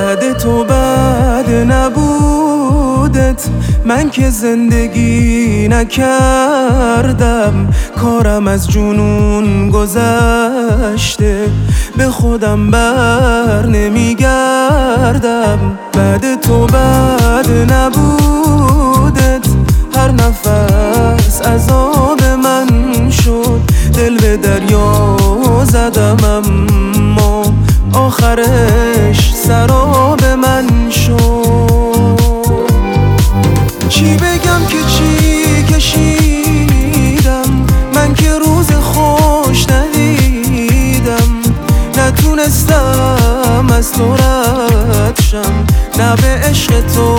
بعد تو بعد نبودت من که زندگی نکردم، کارم از جنون گذشته به خودم بر نمیگردم. بعد تو بعد نبودت هر نفس عذاب من شد، دل به دریا زدم اما آخرش سراب من شد. چی بگم که چی کشیدم من که روز خوش ندیدم، نتونستم از تو رد شم، نه به عشق تو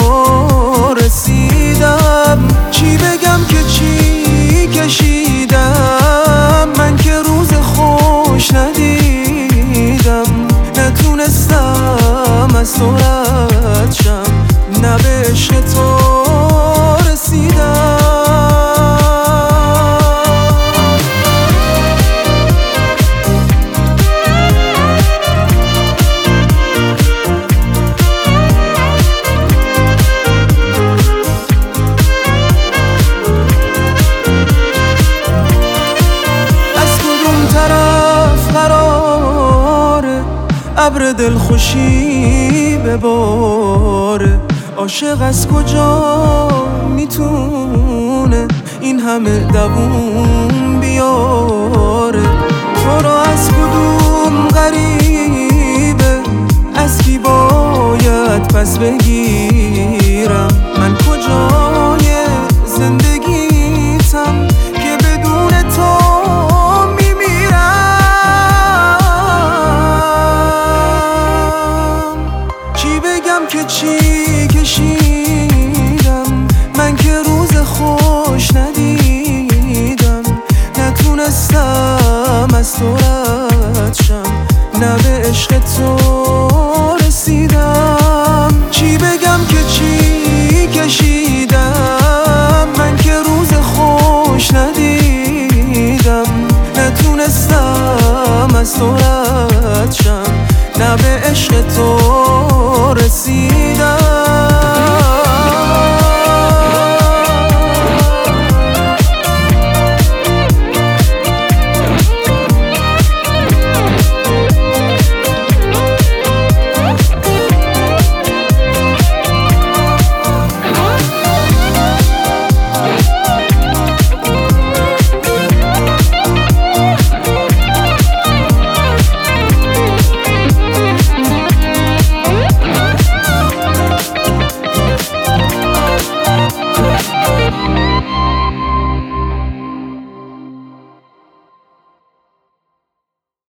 رسیدم. چی بگم که چی کشیدم من که روز خوش ندیدم، نتونستم از تو رد شم، نه به عشق تو رسیدم. ابر دلخوشی بباره، عاشق از کجا میتونه این همه دووم بیاره؟ تو را از کدوم غریبه، از کی باید پس بگیرم؟ من کجای زندگیتم که بدون تو که چی کشیدم من که روز خوش ندیدم، نتونستم از تو رد شم، نه به عشق تو رسیدم. چی بگم که چی کشیدم من که روز خوش ندیدم، نتونستم از تو رد شم، نه به عشق تو